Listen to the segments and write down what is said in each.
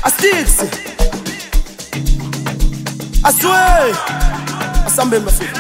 Sticks. I swear. Asambe mafika.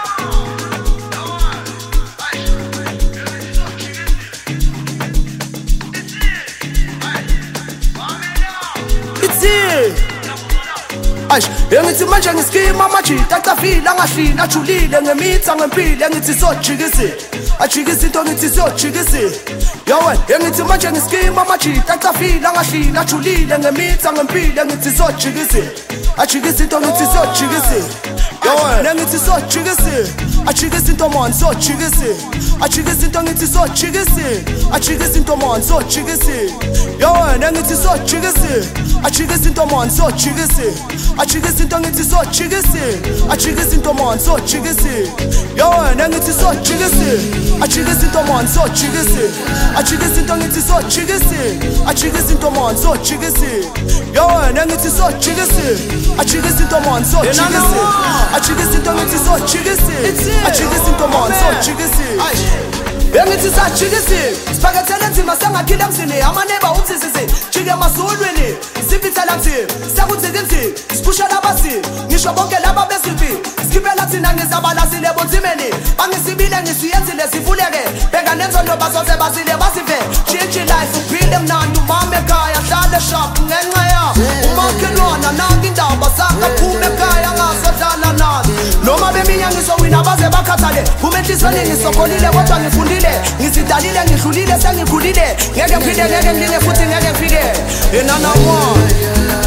It's here. Aish, ngithi manje ngiskima amajita acafile angahlini ajulile ngemitha ngempile ngithi sojikisi ajikisi into ngithi sojikisi yawe ngithi manje ngiskima amajita acafile angahlini ajulile ngemitha ngempile ngithi sojikisi ajikisi into ngithi sojikisi yawe ngithi sojikisi ajikisi into man sojikisi ajikisi into ngithi sojikisi ajikisi into man sojikisi yawe ngithi sojikisi ajikisi into man sojikisi ajikisi into ngithi sojikisi ajikisi into man sojikisi yawe ngithi sojikisi ajikisi into man sojikisi ajikisi into ngithi sojikisi ajikisi into man sojikisi yawe ngithi sojikisi ajikisi into man sojikisi ajikisi into ngithi sojikisi ajikisi into man sojikisi ngithi sajikisi sipakethele nzima sangakhile mzini amaneba utsisisi jike masulwini sipithela mthi sakuthike mthi sipusha labasi ngisho bonke laba besiphi skipela thina ngizabalasile bonzimeni bangisibile ngisiyenzile sivuleke beka nenzondo bazoze basile basive change life uphile mnandi umama ekhaya hlale sharp ngenxa ya umakhelwana nangi indaba zakhe phume ekhaya ngasodlala nazi noma beminya ngisowina baze bakhathale umenhlisweni ngisokholile kodwa ngifundile ngizidalile ngidlulile sengikhulile ngeke ngiphinde ngeke ngilinge futhi ngeke ngifike enana one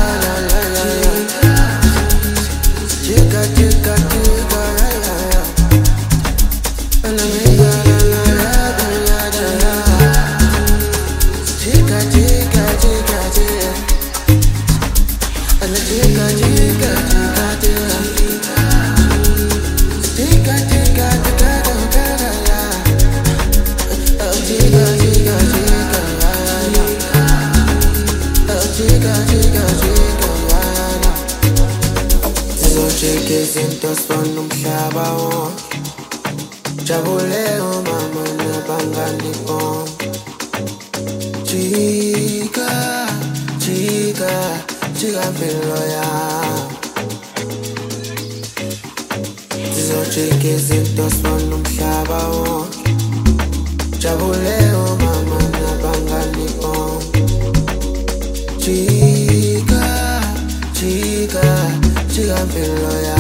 izinto sifuna umhlaba wonke jabule umama nabangani bonke jika jika jika mpilo yami sizocheka izinto sifuna umhlaba wonke jabule umama nabangani bonke jika jika jika mpilo yami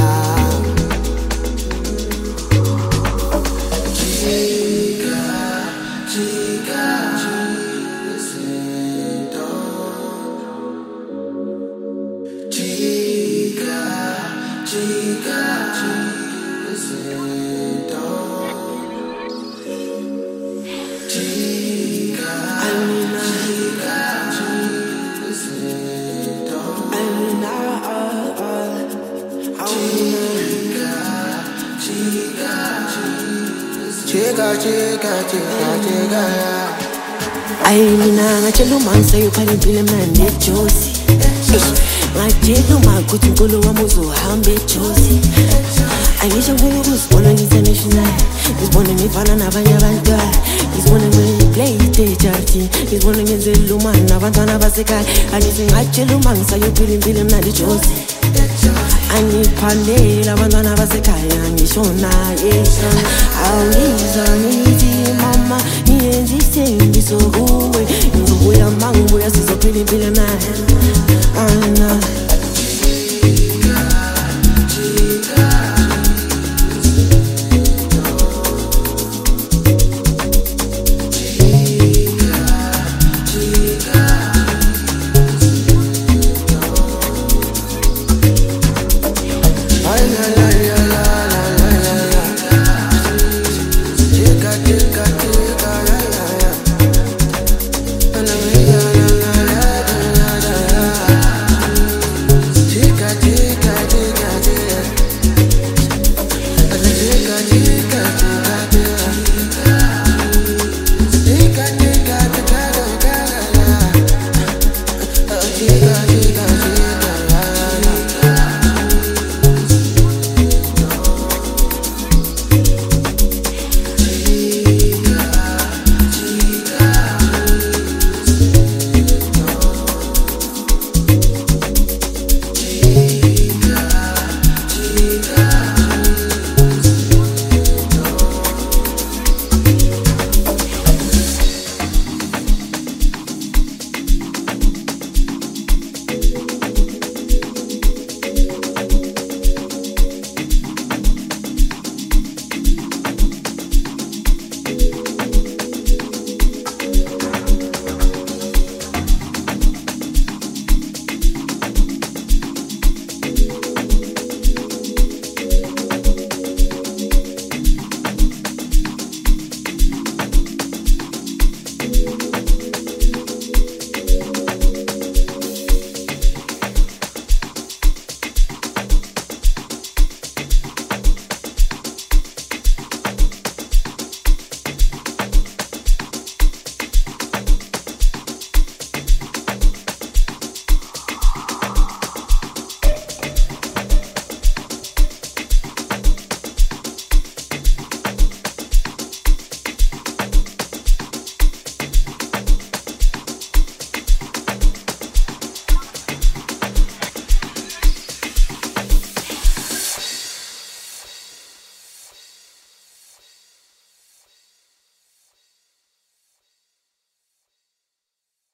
Mina ngajela umansa yophalimpilo mnandi ejosi ngajela umakuthi unkolo wami uzohamba ejosi angisho ngifuna ukuzibona ngi-international ngizibone ngifana nabanye abantwana ngizibone ngiplay stage art ngizibone ngenzela umani nabantwana basekhaya angithi ngajela umangisa yophila impilo emnandi ejosi angiphandela abantwana basekhaya ngisho naye awungizwa ngithi mama ngiyenza isembiso kuwe ngizobuya mangibuya sizophila impilo naye